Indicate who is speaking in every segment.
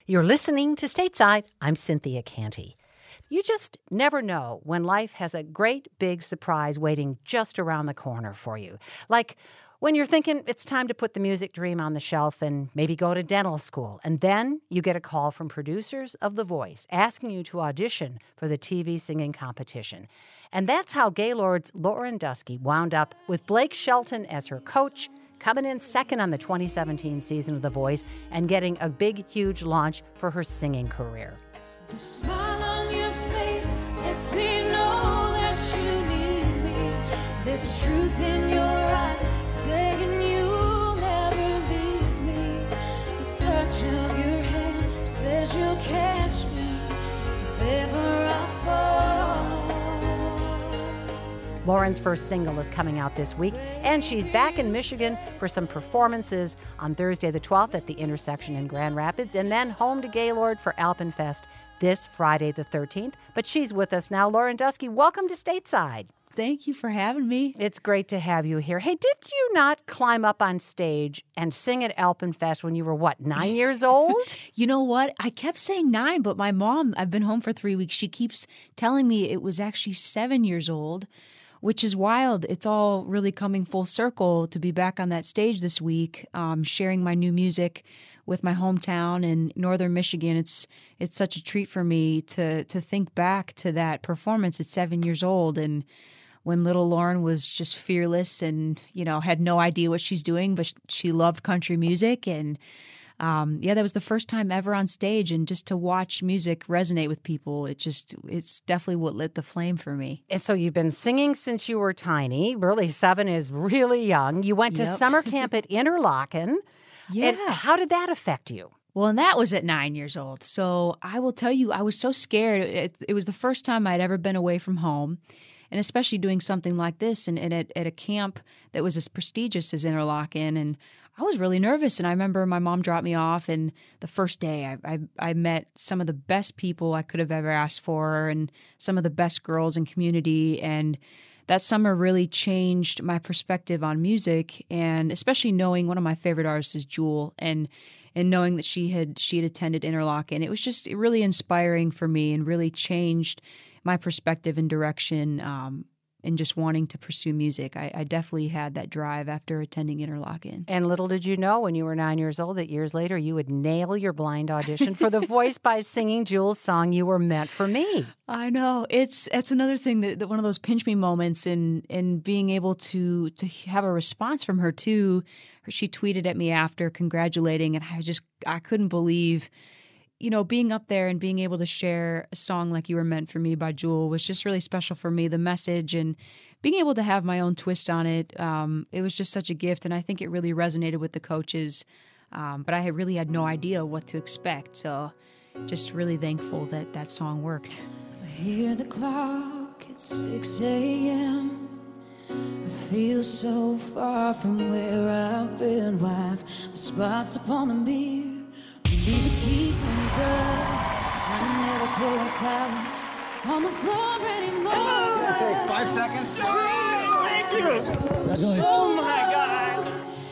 Speaker 1: You're listening to Stateside. I'm Cynthia Canty. You just never know when life has a great big surprise waiting just around the corner for you. Like when you're thinking it's time to put the music dream on the shelf and maybe go to dental school. And then you get a call from producers of The Voice asking you to audition for the TV singing competition. And that's how Gaylord's Lauren Duskey wound up with Blake Shelton as her coach, coming in second on the 2017 season of The Voice and getting a big, huge launch for her singing career.
Speaker 2: The smile on your face lets me know that you need me. There's a truth in your eyes saying you'll never leave me. The touch of your hand says you'll catch me if ever I fall.
Speaker 1: Lauren's first single is coming out this week, and she's back in Michigan for some performances on Thursday the 12th at the Intersection in Grand Rapids, and then home to Gaylord for Alpenfest this Friday the 13th. But she's with us now. Lauren Duskey, welcome to Stateside.
Speaker 3: Thank you for having me.
Speaker 1: It's great to have you here. Hey, did you not climb up on stage and sing at Alpenfest when you were, 9 years old?
Speaker 3: You know what? I kept saying 9, but my mom, I've been home for 3 weeks. She keeps telling me it was actually 7 years old, which is wild. It's all really coming full circle to be back on that stage this week, sharing my new music with my hometown in northern Michigan. It's such a treat for me to think back to that performance at 7 years old, and when little Lauren was just fearless and, had no idea what she's doing, but she loved country music. And that was the first time ever on stage, and just to watch music resonate with people, it's definitely what lit the flame for me.
Speaker 1: And so you've been singing since you were tiny. Really, 7 is really young. You went to summer camp at Interlochen.
Speaker 3: Yeah.
Speaker 1: And how did that affect you?
Speaker 3: Well, and that was at 9 years old. So I will tell you, I was so scared. It was the first time I'd ever been away from home, and especially doing something like this and at a camp that was as prestigious as Interlochen. And I was really nervous. And I remember my mom dropped me off, and the first day I met some of the best people I could have ever asked for, and some of the best girls in community. And that summer really changed my perspective on music, and especially knowing one of my favorite artists is Jewel, and knowing that she had attended Interlochen. It was just really inspiring for me and really changed my perspective and direction and just wanting to pursue music. I definitely had that drive after attending Interlochen.
Speaker 1: And little did you know when you were 9 years old that years later you would nail your blind audition for The Voice by singing Jewel's song, You Were Meant for Me.
Speaker 3: I know. It's another thing that one of those pinch me moments, and being able to have a response from her too. She tweeted at me after congratulating, and I couldn't believe, being up there and being able to share a song like You Were Meant for Me by Jewel was just really special for me. The message and being able to have my own twist on it, it was just such a gift, and I think it really resonated with the coaches. But I really had no idea what to expect, so just really thankful that song worked.
Speaker 2: I hear the clock, it's 6 a.m. I feel so far from where I've been. Wipe the spots upon the mirror. Leave the keys in the door. I never put the towels on the floor anymore.
Speaker 4: Okay, 5 seconds.
Speaker 2: Thank you. Oh my God.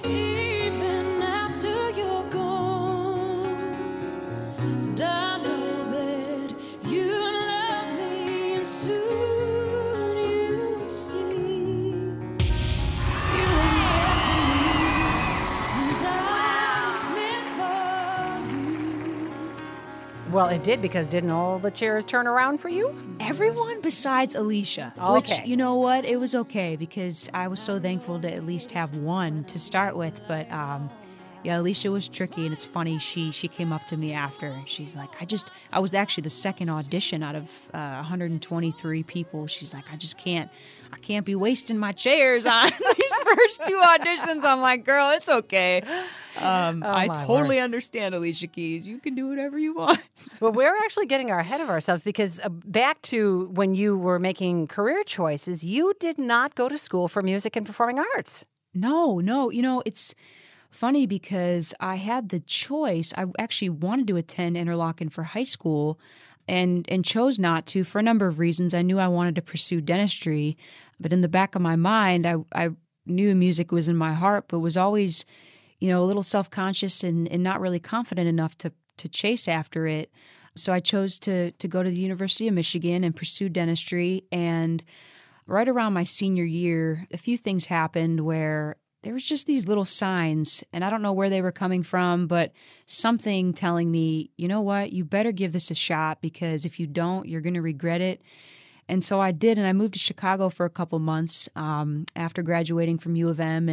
Speaker 2: Even after you're gone, and I know that you love me, and soon you'll see. You were meant for me, and I was meant for you.
Speaker 1: Well, it did, because didn't all the chairs turn around for you?
Speaker 3: Everyone besides Alicia, which, you know what, it was okay, because I was so thankful to at least have one to start with. But Alicia was tricky, and it's funny, she came up to me after, and she's like, I was actually the second audition out of 123 people. She's like, I can't be wasting my chairs on these first 2 auditions. I'm like, girl, it's okay. I totally understand, Alicia Keys. You can do whatever you want.
Speaker 1: Well, we're actually getting ahead of ourselves, because back to when you were making career choices, you did not go to school for music and performing arts.
Speaker 3: No. It's funny because I had the choice. I actually wanted to attend Interlochen for high school and chose not to for a number of reasons. I knew I wanted to pursue dentistry, but in the back of my mind, I knew music was in my heart, but was always, a little self-conscious and not really confident enough to to chase after it. So I chose to go to the University of Michigan and pursue dentistry. And right around my senior year, a few things happened where there was just these little signs, and I don't know where they were coming from, but something telling me, you know what, you better give this a shot, because if you don't, you're going to regret it. And so I did, and I moved to Chicago for a couple months after graduating from U of M,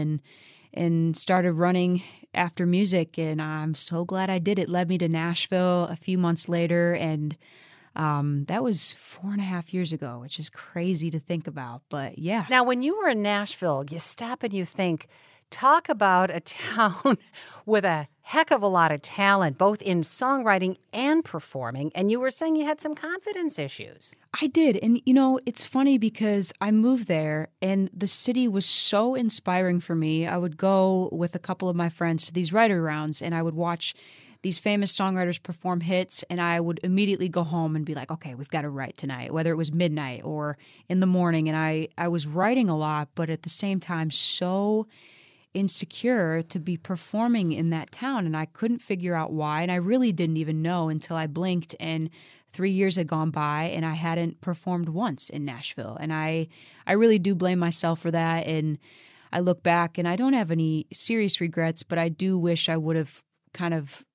Speaker 3: and started running after music, and I'm so glad I did. It led me to Nashville a few months later, and that was 4.5 years ago, which is crazy to think about, but yeah.
Speaker 1: Now, when you were in Nashville, you stop and you think, talk about a town with a heck of a lot of talent, both in songwriting and performing, and you were saying you had some confidence issues.
Speaker 3: I did, and it's funny because I moved there, and the city was so inspiring for me. I would go with a couple of my friends to these writer rounds, and I would watch these famous songwriters perform hits, and I would immediately go home and be like, okay, we've got to write tonight, whether it was midnight or in the morning. And I was writing a lot, but at the same time, so insecure to be performing in that town, and I couldn't figure out why. And I really didn't even know until I blinked, and 3 years had gone by, and I hadn't performed once in Nashville. And I really do blame myself for that. And I look back, and I don't have any serious regrets, but I do wish I would have kind of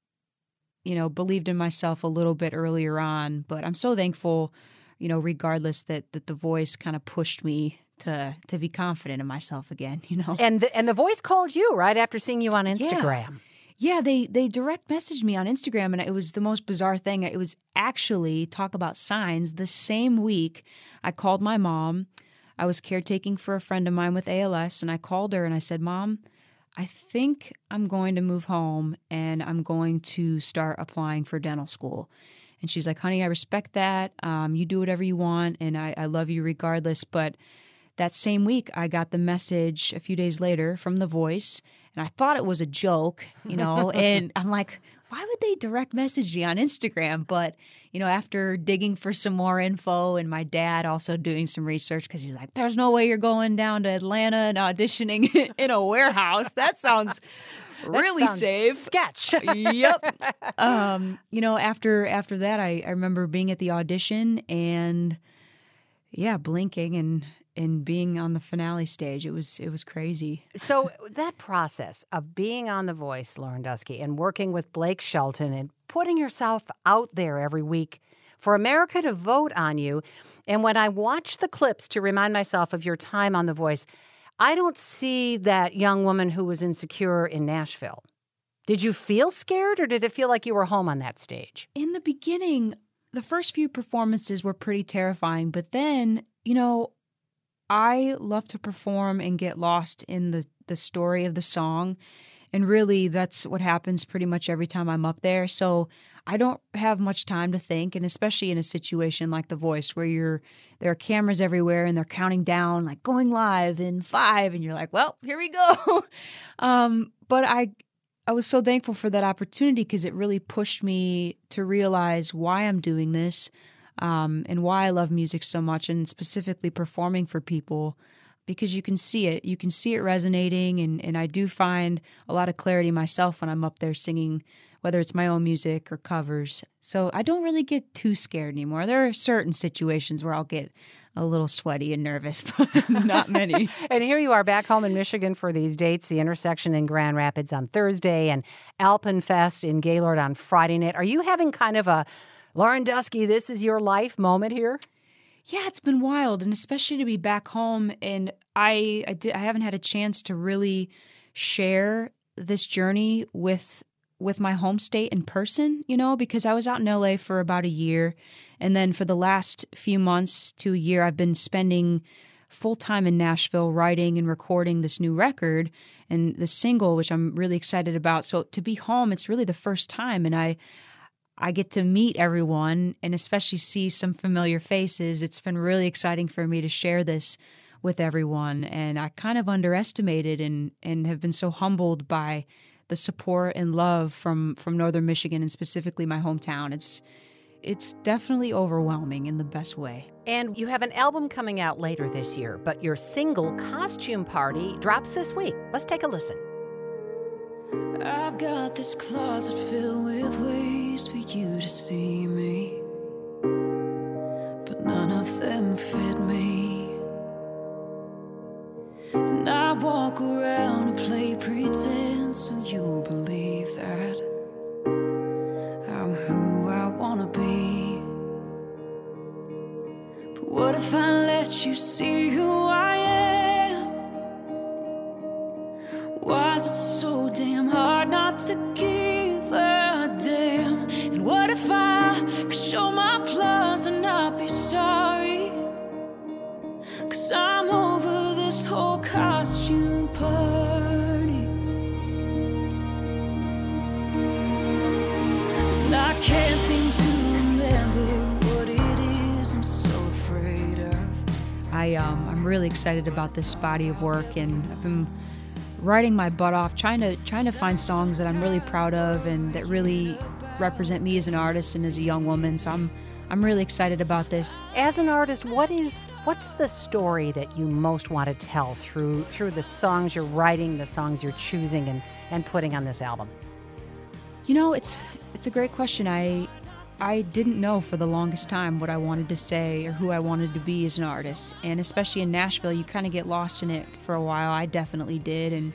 Speaker 3: believed in myself a little bit earlier on. But I'm so thankful, regardless that The Voice kind of pushed me to be confident in myself again,
Speaker 1: And the Voice called you right after seeing you on Instagram.
Speaker 3: Yeah, they direct messaged me on Instagram, and it was the most bizarre thing. It was actually, talk about signs, the same week I called my mom. I was caretaking for a friend of mine with ALS, and I called her and I said, Mom, I think I'm going to move home and I'm going to start applying for dental school. And she's like, honey, I respect that. You do whatever you want, and I love you regardless. But that same week, I got the message a few days later from The Voice, and I thought it was a joke, and I'm like, why would they direct message me on Instagram? But, after digging for some more info, and my dad also doing some research, because he's like, there's no way you're going down to Atlanta and auditioning in a warehouse. That sounds really safe.
Speaker 1: Sketch.
Speaker 3: Yep. After that, I remember being at the audition and, blinking and being on the finale stage. It was crazy.
Speaker 1: So that process of being on The Voice, Lauren Duskey, and working with Blake Shelton and putting yourself out there every week for America to vote on you. And when I watch the clips to remind myself of your time on The Voice, I don't see that young woman who was insecure in Nashville. Did you feel scared, or did it feel like you were home on that stage?
Speaker 3: In the beginning, the first few performances were pretty terrifying, but then, I love to perform and get lost in the story of the song. And really, that's what happens pretty much every time I'm up there. So I don't have much time to think, and especially in a situation like The Voice where there are cameras everywhere and they're counting down, like going live in 5, and you're like, well, here we go. But I was so thankful for that opportunity, because it really pushed me to realize why I'm doing this. And why I love music so much, and specifically performing for people, because you can see it. You can see it resonating, and I do find a lot of clarity myself when I'm up there singing, whether it's my own music or covers. So I don't really get too scared anymore. There are certain situations where I'll get a little sweaty and nervous, but not many.
Speaker 1: And here you are back home in Michigan for these dates, the Intersection in Grand Rapids on Thursday and Alpenfest in Gaylord on Friday night. Are you having kind of a Lauren Duskey, this is your life moment here?
Speaker 3: Yeah, it's been wild, and especially to be back home. And I haven't had a chance to really share this journey with my home state in person, because I was out in LA for about a year. And then for the last few months to a year, I've been spending full time in Nashville writing and recording this new record and the single, which I'm really excited about. So to be home, it's really the first time. And I get to meet everyone and especially see some familiar faces. It's been really exciting for me to share this with everyone. And I kind of underestimated and have been so humbled by the support and love from Northern Michigan, and specifically my hometown. It's definitely overwhelming in the best way.
Speaker 1: And you have an album coming out later this year, but your single, Costume Party, drops this week. Let's take a listen.
Speaker 2: I've got this closet filled with ways for you to see me, but none of them fit me. And I walk around and play pretend so you'll believe that I'm who I wanna be. But what if I let you see who I am? Why is it so damn hard not to give a damn? And what if I could show my flaws and not be sorry? 'Cause I'm over this whole costume party, and I can't seem to remember what it is I'm so afraid of.
Speaker 3: I'm really excited about this body of work, and I've been writing my butt off, trying to find songs that I'm really proud of and that really represent me as an artist and as a young woman. So I'm really excited about this.
Speaker 1: As an artist, what's the story that you most want to tell through the songs you're writing, the songs you're choosing and putting on this album?
Speaker 3: You know, it's a great question. I didn't know for the longest time what I wanted to say or who I wanted to be as an artist. And especially in Nashville, you kind of get lost in it for a while. I definitely did. And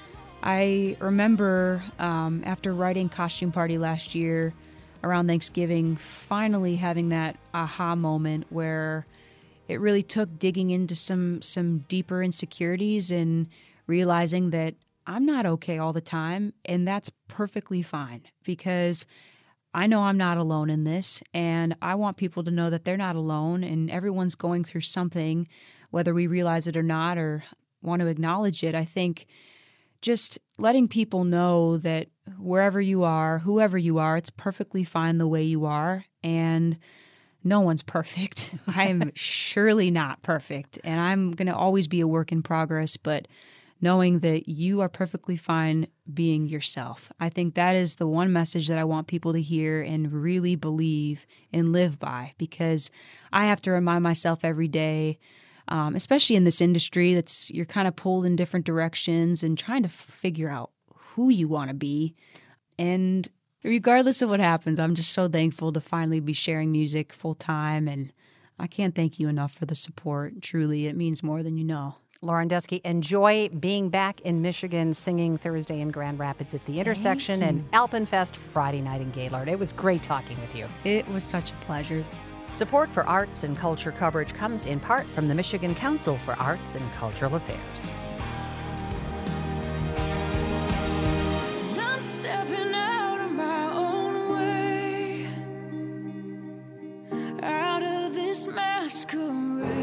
Speaker 3: I remember after writing Costume Party last year around Thanksgiving, finally having that aha moment where it really took digging into some deeper insecurities and realizing that I'm not okay all the time. And that's perfectly fine, because I know I'm not alone in this, and I want people to know that they're not alone, and everyone's going through something, whether we realize it or not or want to acknowledge it. I think just letting people know that wherever you are, whoever you are, it's perfectly fine the way you are, and no one's perfect. I am surely not perfect, and I'm going to always be a work in progress, but knowing that you are perfectly fine being yourself. I think that is the one message that I want people to hear and really believe and live by, because I have to remind myself every day, especially in this industry, you're kind of pulled in different directions and trying to figure out who you want to be. And regardless of what happens, I'm just so thankful to finally be sharing music full time, and I can't thank you enough for the support. Truly, it means more than you know.
Speaker 1: Lauren Duskey, enjoy being back in Michigan, singing Thursday in Grand Rapids at the Intersection and Alpenfest Friday night in Gaylord. It was great talking with you.
Speaker 3: It was such a pleasure.
Speaker 1: Support for arts and culture coverage comes in part from the Michigan Council for Arts and Cultural Affairs.
Speaker 2: And I'm stepping out of my own way, out of this masquerade.